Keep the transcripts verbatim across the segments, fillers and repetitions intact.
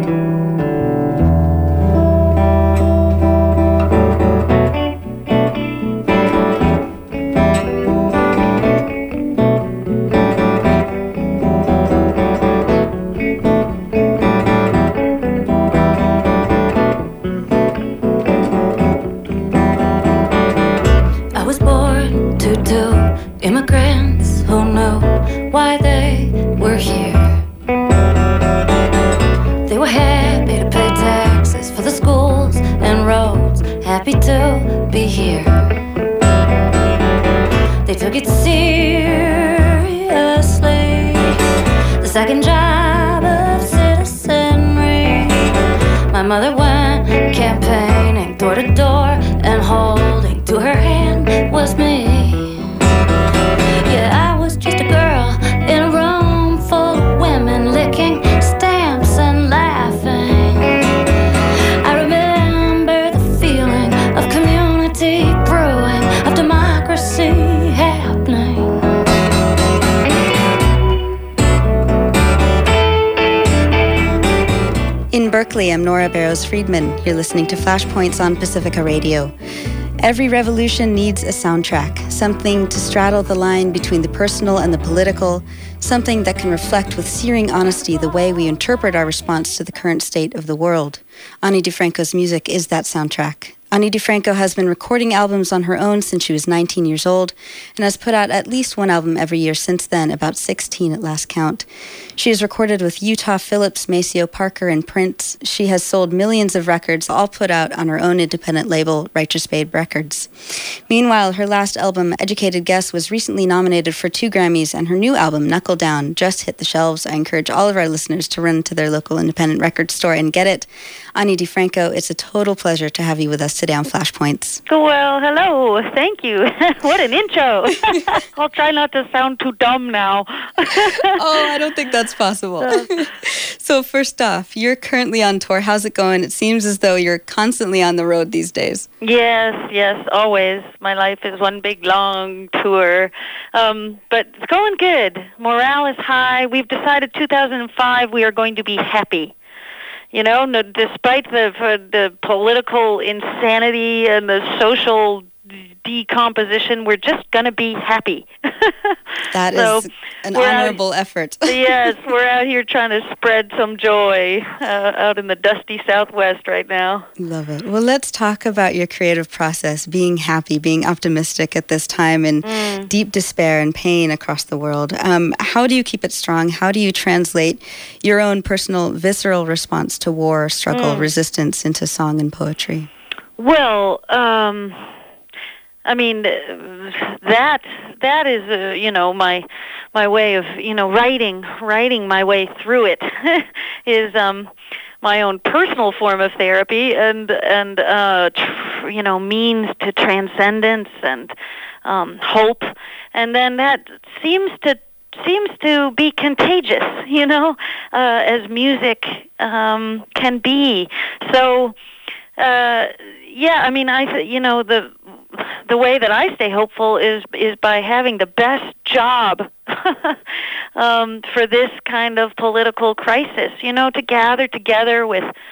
I'm Nora Barrows-Friedman. You're listening to Flashpoints on Pacifica Radio. Every revolution needs a soundtrack, something to straddle the line between the personal and the political, something that can reflect with searing honesty the way we interpret our response to the current state of the world. Ani DiFranco's music is that soundtrack. Ani DiFranco has been recording albums on her own since she was nineteen years old and has put out at least one album every year since then, about sixteen at last count. She has recorded with Utah Phillips, Maceo Parker, and Prince. She has sold millions of records, all put out on her own independent label, Righteous Babe Records. Meanwhile, her last album, Educated Guess, was recently nominated for two Grammys, and her new album, Knuckle Down, just hit the shelves. I encourage all of our listeners to run to their local independent record store and get it. Ani DiFranco, it's a total pleasure to have you with us today on Flashpoints. Well, hello. Thank you. What an intro. I'll try not to sound too dumb now. Oh, I don't think that's possible. Uh, so first off, you're currently on tour. How's it going? It seems as though you're constantly on the road these days. Yes, yes, always. My life is one big, long tour. Um, but it's going good. Morale is high. We've decided two thousand five we are going to be happy. You know, no, despite the uh, the political insanity and the social decomposition, we're just going to be happy. That so is an honorable out, effort. Yes, we're out here trying to spread some joy uh, out in the dusty Southwest right now. Love it. Well, let's talk about your creative process, being happy, being optimistic at this time in mm. deep despair and pain across the world. Um, how do you keep it strong? How do you translate your own personal, visceral response to war, struggle, mm. resistance into song and poetry? Well, um... I mean, that that is, uh, you know, my my way of, you know, writing, writing my way through it is um, my own personal form of therapy and, and uh, tr- you know, means to transcendence and um, hope. And then that seems to seems to be contagious, you know, uh, as music um, can be. So, uh, yeah, I mean, I, you know, the... The way that I stay hopeful is is by having the best job um, for this kind of political crisis. You know, to gather together with, uh,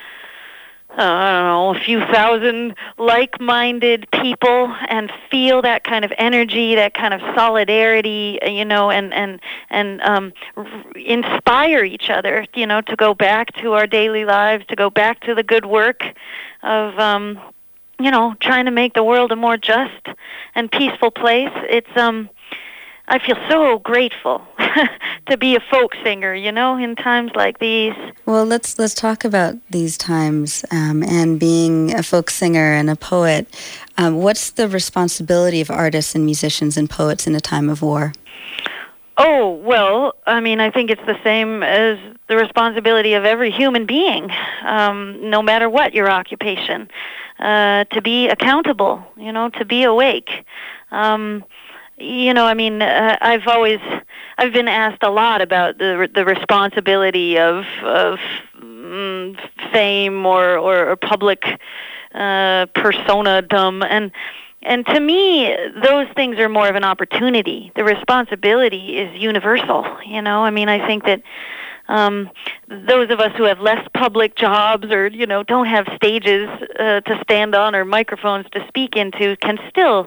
I don't know, a few thousand like-minded people and feel that kind of energy, that kind of solidarity. You know, and and and um, r- inspire each other. You know, to go back to our daily lives, to go back to the good work of. Um, you know, trying to make the world a more just and peaceful place. It's, um, I feel so grateful to be a folk singer, you know, in times like these. Well, let's let's talk about these times um, and being a folk singer and a poet. Um, what's the responsibility of artists and musicians and poets in a time of war? Oh, well, I mean, I think it's the same as the responsibility of every human being, um, no matter what your occupation. Uh, to be accountable, you know, to be awake. Um, you know, I mean, uh, I've always, I've been asked a lot about the the responsibility of of mm, fame or or, or public uh, persona-dom, and and to me, those things are more of an opportunity. The responsibility is universal. You know, I mean, I think that. um, those of us who have less public jobs or, you know, don't have stages uh, to stand on or microphones to speak into can still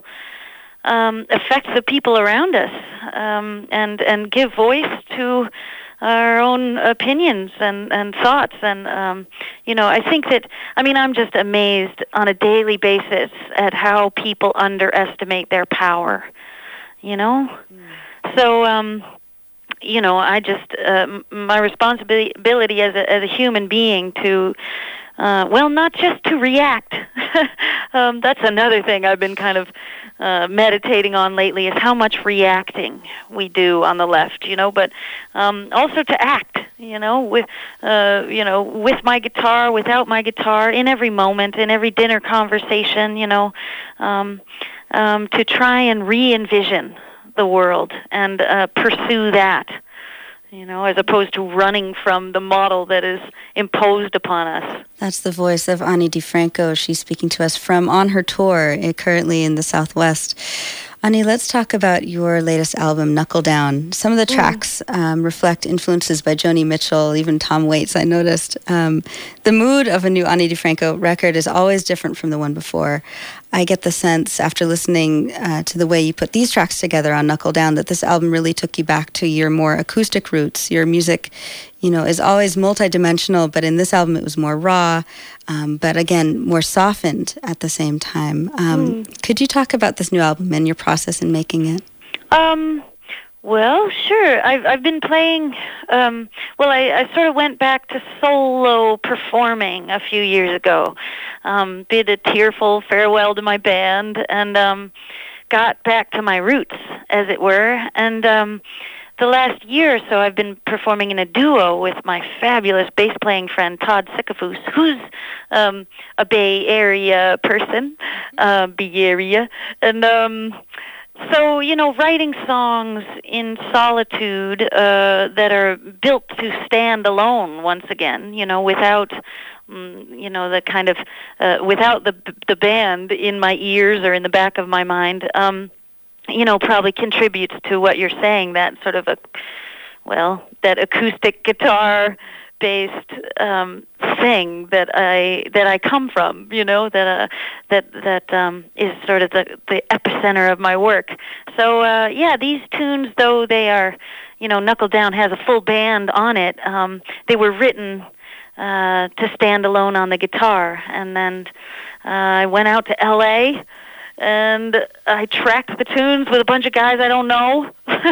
um, affect the people around us um, and, and give voice to our own opinions and, and thoughts. And, um, you know, I think that, I mean, I'm just amazed on a daily basis at how people underestimate their power, you know? Mm. So, um, you know, I just, uh, my responsibility as a, as a human being to, uh, well, not just to react. um, that's another thing I've been kind of uh, meditating on lately, is how much reacting we do on the left, you know, but um, also to act, you know, with, uh, you know, with my guitar, without my guitar, in every moment, in every dinner conversation, you know, um, um, to try and re-envision the world and uh, pursue that, you know, as opposed to running from the model that is imposed upon us. That's the voice of Ani DiFranco. She's speaking to us from on her tour uh, currently in the Southwest. Ani, let's talk about your latest album, Knuckle Down. Some of the tracks um, reflect influences by Joni Mitchell, even Tom Waits, I noticed. Um, the mood of a new Ani DiFranco record is always different from the one before. I get the sense, after listening uh, to the way you put these tracks together on Knuckle Down, that this album really took you back to your more acoustic roots. Your music, you know, is always multidimensional, but in this album it was more raw, um, but again, more softened at the same time. Um, mm. Could you talk about this new album and your process in making it? Um, well, sure. I've, I've been playing, um, well, I, I sort of went back to solo performing a few years ago. Um, did a tearful farewell to my band and um, got back to my roots, as it were. And um, the last year or so, I've been performing in a duo with my fabulous bass-playing friend, Todd Sikafus, who's um, a Bay Area person, uh, Bay Area. And um, so, you know, writing songs in solitude uh, that are built to stand alone once again, you know, without... you know, the kind of, uh, without the the band in my ears or in the back of my mind, um, you know, probably contributes to what you're saying, that sort of a, well, that acoustic guitar-based um, thing that I that I come from, you know, that uh, that that um, is sort of the, the epicenter of my work. So, uh, yeah, these tunes, though they are, you know, Knuckle Down has a full band on it, um, they were written Uh, to stand alone on the guitar. And then uh, I went out to L A and I tracked the tunes with a bunch of guys I don't know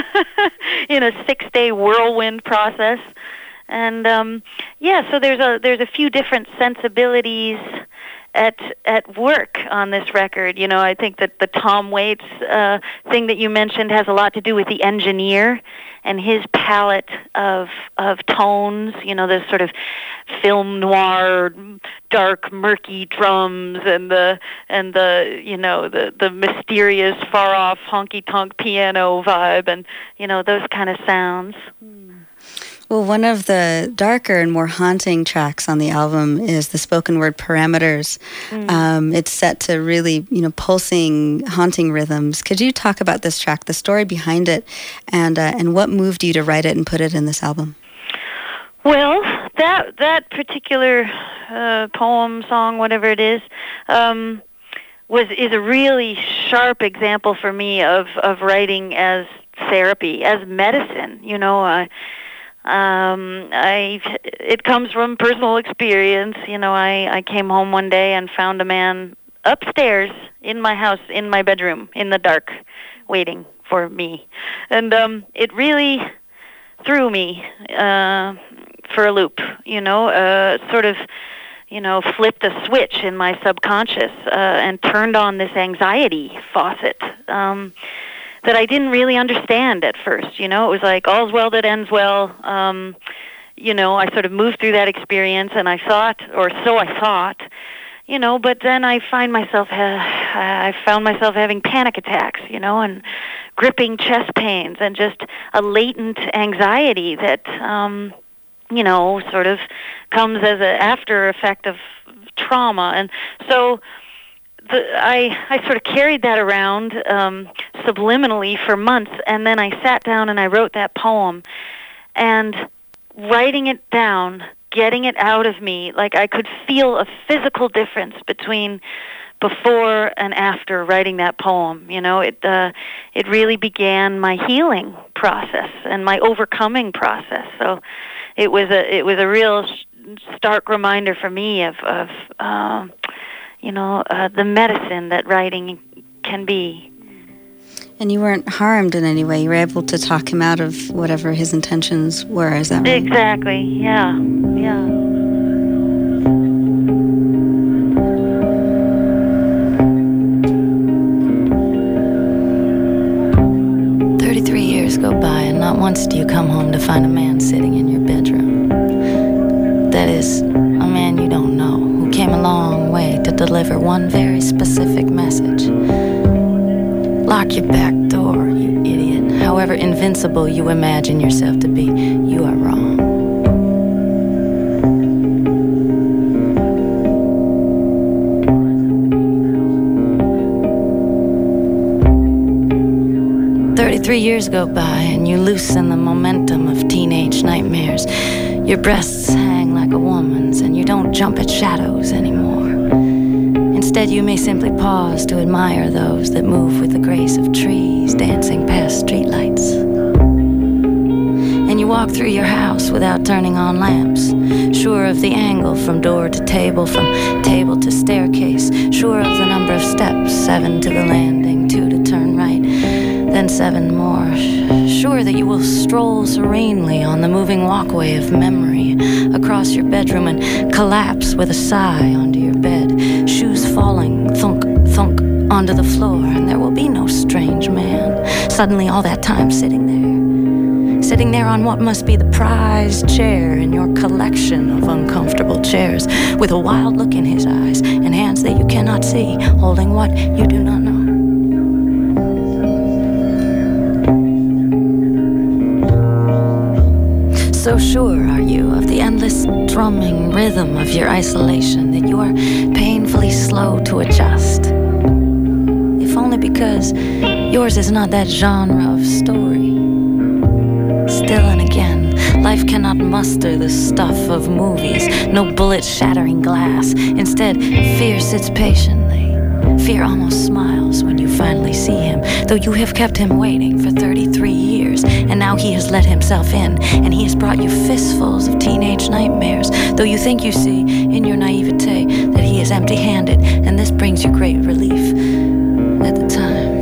in a six-day whirlwind process. And um, yeah, so there's a there's a few different sensibilities at at work on this record. You know, I think that the Tom Waits uh, thing that you mentioned has a lot to do with the engineer and his palette of of tones, you know, the sort of film noir, dark, murky drums, and the and the you know the the mysterious, far off, honky tonk piano vibe, and you know those kind of sounds. Well, one of the darker and more haunting tracks on the album is the spoken word Parameters. Mm. Um, it's set to really, you know, pulsing, haunting rhythms. Could you talk about this track, the story behind it, and uh, and what moved you to write it and put it in this album? Well, that that particular uh, poem, song, whatever it is, um, was is a really sharp example for me of of writing as therapy, as medicine. You know. Uh, Um, I, it comes from personal experience. You know, I, I came home one day and found a man upstairs in my house, in my bedroom, in the dark, waiting for me. And um, it really threw me uh, for a loop, you know, uh, sort of, you know, flipped a switch in my subconscious uh, and turned on this anxiety faucet. Um that I didn't really understand at first, you know. It was like, all's well that ends well. Um, you know, I sort of moved through that experience, and I thought, or so I thought, you know, but then I find myself, uh, I found myself having panic attacks, you know, and gripping chest pains, and just a latent anxiety that, um, you know, sort of comes as an after effect of trauma. And so... The, I I sort of carried that around um, subliminally for months, and then I sat down and I wrote that poem. And writing it down, getting it out of me, like I could feel a physical difference between before and after writing that poem. You know, it uh, it really began my healing process and my overcoming process. So it was a it was a real stark reminder for me of of um, you know uh, the medicine that writing can be. And you weren't harmed in any way. You were able to talk him out of whatever his intentions were. Is that right? Exactly. Yeah. Yeah. Thirty-three years go by, and not once do you come home to find a man sitting in your bedroom. That is, a man you don't know, who came a long way to deliver one very specific message. Lock your back door, you idiot. However invincible you imagine yourself to be, you are wrong. Thirty-three years go by, and you loosen the momentum of teenage nightmares. Your breasts hang like a woman's, and you don't jump at shadows anymore. Instead, you may simply pause to admire those that move with the grace of trees dancing past streetlights. And you walk through your house without turning on lamps, sure of the angle from door to table, from table to staircase, sure of the number of steps, seven to the landing, two to turn right, then seven more, sure that you will stroll serenely on the moving walkway of memory across your bedroom and collapse with a sigh onto your bed, shoes falling thunk, thunk onto the floor, and there will be no strange man suddenly all that time sitting there, sitting there on what must be the prized chair in your collection of uncomfortable chairs, with a wild look in his eyes and hands that you cannot see, holding what you do not know. So sure are you of the endless drumming rhythm of your isolation that you are painfully slow to adjust. If only because yours is not that genre of story. Still and again, life cannot muster the stuff of movies, no bullet-shattering glass. Instead, fear sits patiently. Fear almost smiles when you finally see him, though you have kept him waiting for thirty-three years, and now he has let himself in, and he has brought you fistfuls of teenage nightmares, though you think you see, in your naivete, that he is empty-handed, and this brings you great relief at the time.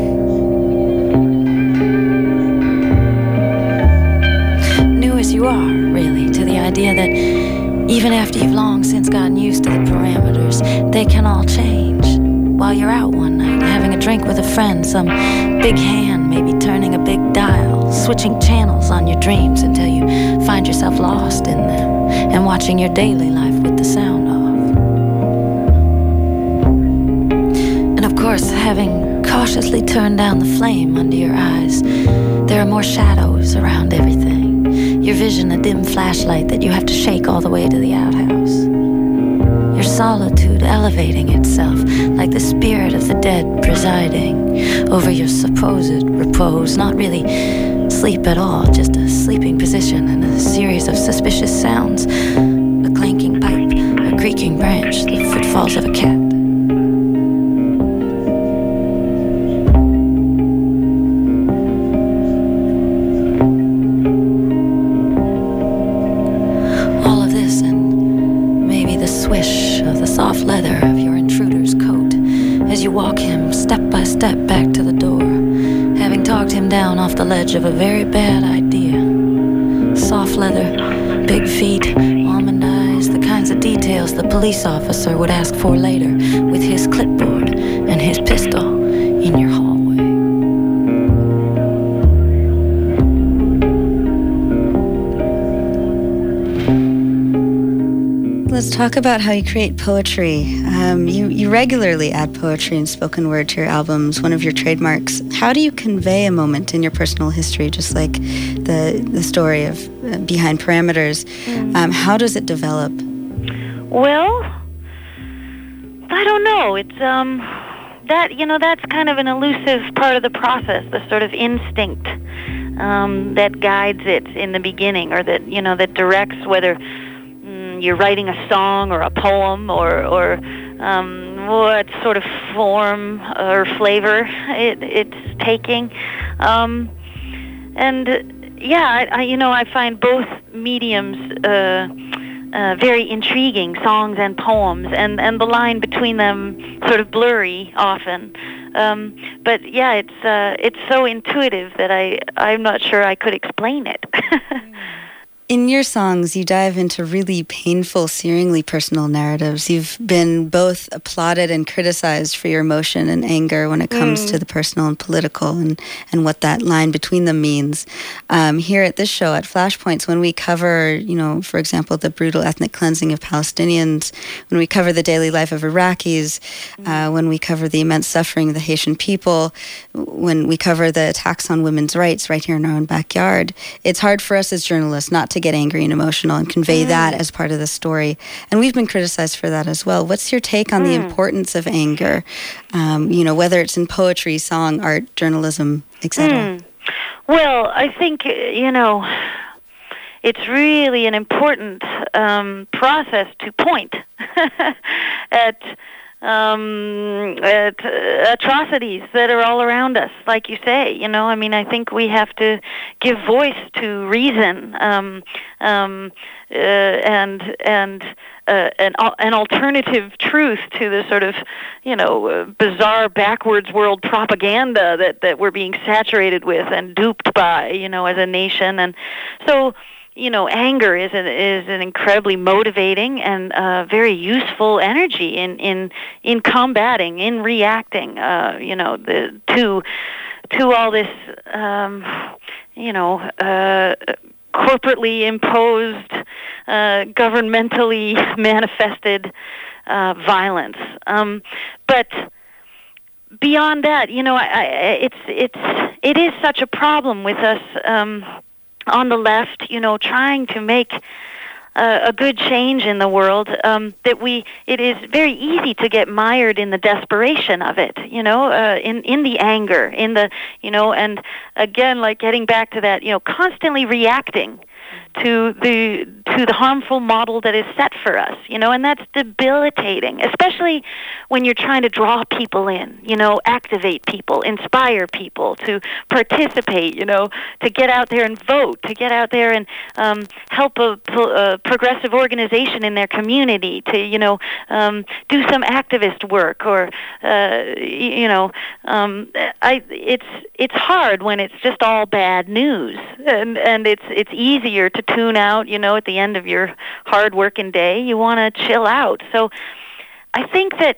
New as you are, really, to the idea that even after you've long since gotten used to the parameters, they can all change. While you're out one night, having a drink with a friend, some big hand may be turning a big dial, switching channels on your dreams until you find yourself lost in them, and watching your daily life with the sound off. And of course, having cautiously turned down the flame under your eyes, there are more shadows around everything, your vision a dim flashlight that you have to shake all the way to the outhouse. Your solitude elevating itself like the spirit of the dead presiding over your supposed repose, not really sleep at all, just a sleeping position and a series of suspicious sounds, a clanking pipe, a creaking branch, the footfalls of a cat. Leather of your intruder's coat as you walk him step by step back to the door, having talked him down off the ledge of a very bad idea. Soft leather, big feet, almond eyes, the kinds of details the police officer would ask for later with his clipboard and his pistol in your hallway. Let's talk about how you create poetry. Um, you, you regularly add poetry and spoken word to your albums, one of your trademarks. How do you convey a moment in your personal history, just like the the story of uh, Behind Parameters? Um, how does it develop? Well, I don't know. It's um, that you know that's kind of an elusive part of the process, the sort of instinct. um, that guides it in the beginning, or that, you know, that directs whether mm, you're writing a song or a poem, or or um, what sort of form or flavor it, it's taking. Um, and yeah, I, I, you know, I find both mediums uh, uh, very intriguing, songs and poems, and, and the line between them sort of blurry often. Um, but yeah, it's uh, it's so intuitive that I I'm not sure I could explain it. In your songs, you dive into really painful, searingly personal narratives. You've been both applauded and criticized for your emotion and anger when it comes mm. to the personal and political, and, and what that line between them means. Um, here at this show, at Flashpoints, when we cover, you know, for example, the brutal ethnic cleansing of Palestinians, when we cover the daily life of Iraqis, mm. uh, when we cover the immense suffering of the Haitian people, when we cover the attacks on women's rights right here in our own backyard, it's hard for us as journalists not to get angry and emotional and convey mm. that as part of the story. And we've been criticized for that as well. What's your take on mm. the importance of anger, um, you know, whether it's in poetry, song, art, journalism, et cetera? Mm. Well, I think, you know, it's really an important um, process to point at Um, at, uh, atrocities that are all around us, like you say. You know, I mean, I think we have to give voice to reason, um, um, uh, and and uh, an an alternative truth to the sort of, you know, uh, bizarre backwards world propaganda that that we're being saturated with and duped by, you know, as a nation. And so, you know, anger is an, is an incredibly motivating and uh, very useful energy in, in in combating, in reacting, uh, you know, the, to to all this, um, you know, uh, corporately imposed, uh, governmentally manifested uh, violence. Um, but beyond that, you know, I, I, it's it's it is such a problem with us. Um, on the left, you know, trying to make uh, a good change in the world, um, that we, it is very easy to get mired in the desperation of it, you know, uh, in, in the anger, in the, you know, and again, like getting back to that, you know, constantly reacting to the to the harmful model that is set for us, you know, and that's debilitating, especially when you're trying to draw people in, you know, activate people, inspire people to participate, you know, to get out there and vote, to get out there and um, help a, a progressive organization in their community, to, you know, um, do some activist work, or, uh, you know, um, I it's it's hard when it's just all bad news, and and it's it's easier to tune out, you know, at the end of your hard working day. You want to chill out. So I think that,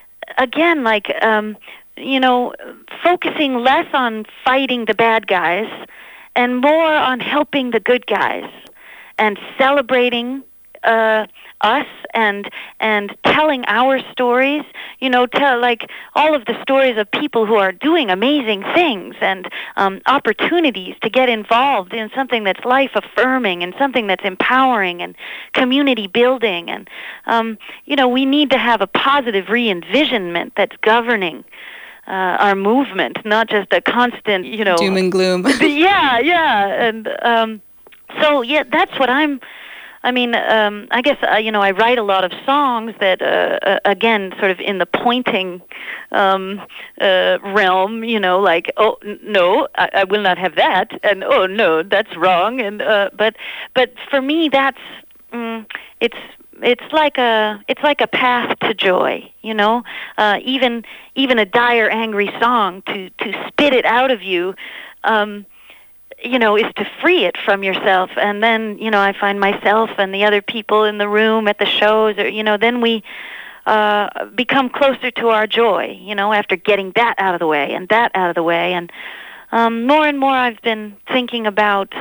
again, like, um, you know, focusing less on fighting the bad guys and more on helping the good guys and celebrating uh, us and and telling our stories, you know, tell like all of the stories of people who are doing amazing things, and um, opportunities to get involved in something that's life affirming and something that's empowering and community building. And um, you know, we need to have a positive re-envisionment that's governing uh, our movement, not just a constant, you know, doom and gloom. yeah, yeah, and um, so yeah, that's what I'm. I mean, um, I guess, uh, you know, I write a lot of songs that, uh, uh, again, sort of in the pointing um, uh, realm, you know, like, oh, n- no, I, I will not have that, and, oh, no, that's wrong. And uh, but but for me, that's, um, it's it's like a it's like a path to joy, you know, uh, even even a dire, angry song, to, to spit it out of you, um you know, is to free it from yourself. And then, you know, I find myself and the other people in the room at the shows, or, you know, then we uh, become closer to our joy, you know, after getting that out of the way and that out of the way. And um, more and more I've been thinking about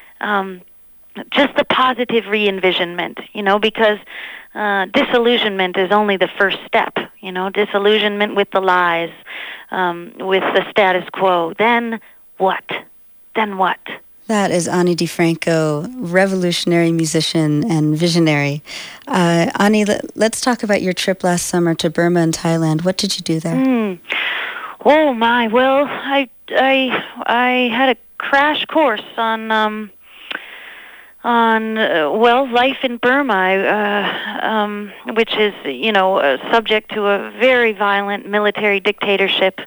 um, just the positive re-envisionment, you know, because uh, disillusionment is only the first step, you know, disillusionment with the lies, um, with the status quo. Then what? Then what? That is Ani DiFranco, revolutionary musician and visionary. Uh, Ani, let, let's talk about your trip last summer to Burma and Thailand. What did you do there? Mm. Oh my! Well, I I I had a crash course on um, on uh, well, life in Burma, uh, um, which is, you know, uh, subject to a very violent military dictatorship.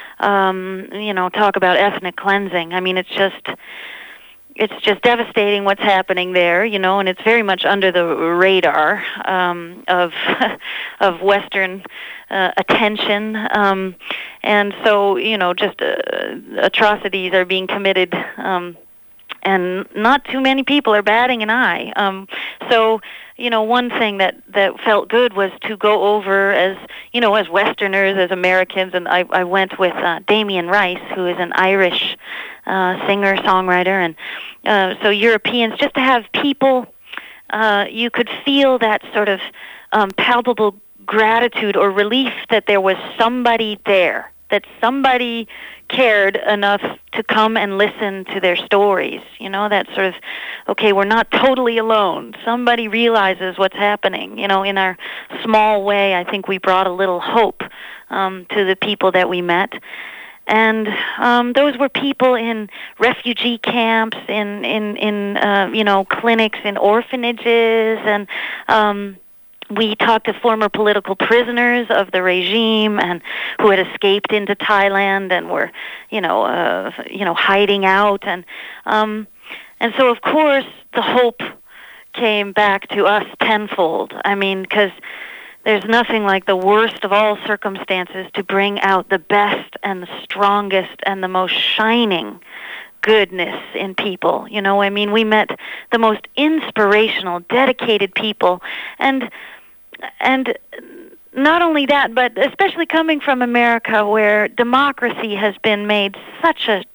Um, you know, talk about ethnic cleansing. I mean, it's just it's just devastating what's happening there, you know, and it's very much under the radar um, of of Western uh, attention. Um, and so, you know, just uh, atrocities are being committed, um, and not too many people are batting an eye. Um, so, you know, one thing that, that felt good was to go over as, you know, as Westerners, as Americans, and I, I went with uh, Damien Rice, who is an Irish uh, singer-songwriter, and uh, so Europeans, just to have people, uh, you could feel that sort of um, palpable gratitude or relief that there was somebody there, that somebody cared enough to come and listen to their stories. You know, that sort of, okay, we're not totally alone. Somebody realizes what's happening. You know, in our small way, I think we brought a little hope um, to the people that we met. And um, those were people in refugee camps, in, in, in uh, you know, clinics, in orphanages, and um we talked to former political prisoners of the regime and who had escaped into Thailand and were, you know, uh, you know, hiding out, and um, and so of course the hope came back to us tenfold. I mean, because there's nothing like the worst of all circumstances to bring out the best and the strongest and the most shining goodness in people. You know, I mean, we met the most inspirational, dedicated people, and and not only that, but especially coming from America, where democracy has been made such a,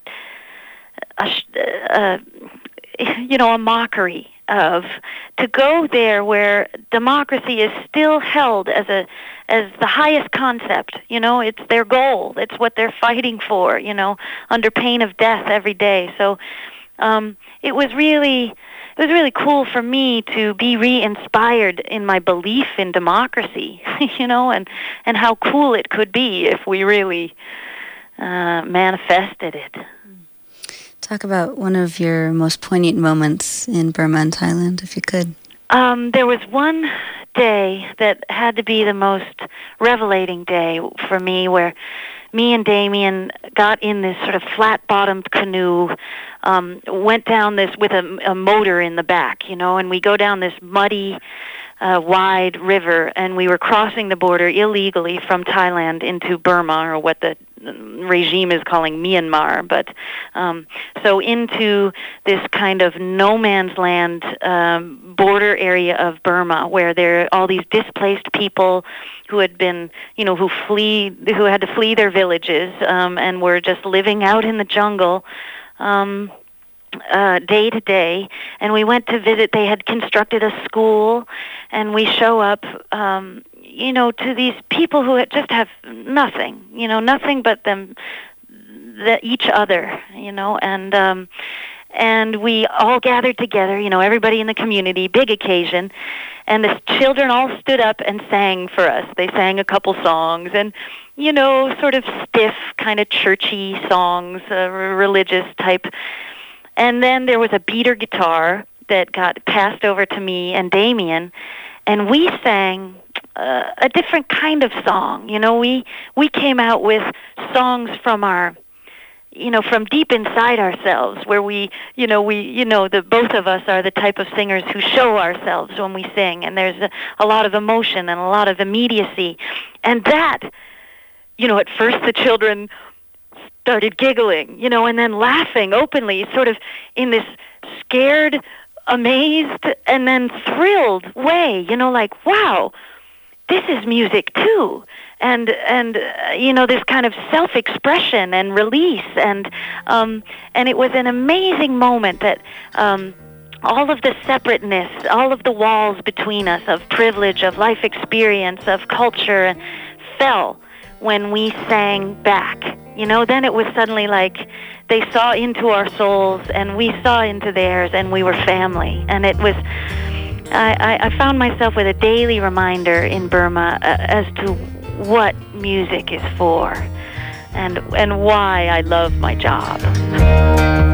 a, a you know, a mockery of, to go there where democracy is still held as a as the highest concept. You know, it's their goal. It's what they're fighting for, you know, under pain of death every day. So um, it was really... It was really cool for me to be re-inspired in my belief in democracy, you know, and, and how cool it could be if we really uh, manifested it. Talk about one of your most poignant moments in Burma and Thailand, if you could. Um, there was one day that had to be the most revelating day for me, where me and Damien got in this sort of flat-bottomed canoe, um, went down this with a, a motor in the back, you know, and we go down this muddy, uh, wide river, and we were crossing the border illegally from Thailand into Burma, or what the regime is calling Myanmar, but um, so into this kind of no man's land um, border area of Burma, where there are all these displaced people who had been, you know, who flee, who had to flee their villages, um, and were just living out in the jungle um, uh, day to day. And we went to visit. They had constructed a school, and we show up. Um, you know, to these people who just have nothing, you know, nothing but them, the, each other, you know, and um, and we all gathered together, you know, everybody in the community, big occasion, and the children all stood up and sang for us. They sang a couple songs, and, you know, sort of stiff, kind of churchy songs, uh, religious type. And then there was a beater guitar that got passed over to me and Damien, and we sang Uh, a different kind of song. You know, we we came out with songs from our, you know, from deep inside ourselves, where we, you know, we, you know, the both of us are the type of singers who show ourselves when we sing, and there's a, a lot of emotion and a lot of immediacy, and that, you know, at first the children started giggling, you know, and then laughing openly, sort of in this scared, amazed, and then thrilled way, you know, like, wow, this is music too, and and uh, you know, this kind of self-expression and release, and um, and it was an amazing moment that um, all of the separateness, all of the walls between us of privilege, of life experience, of culture, fell when we sang back. You know, then it was suddenly like they saw into our souls, and we saw into theirs, and we were family, and it was. I, I found myself with a daily reminder in Burma uh, as to what music is for, and and why I love my job.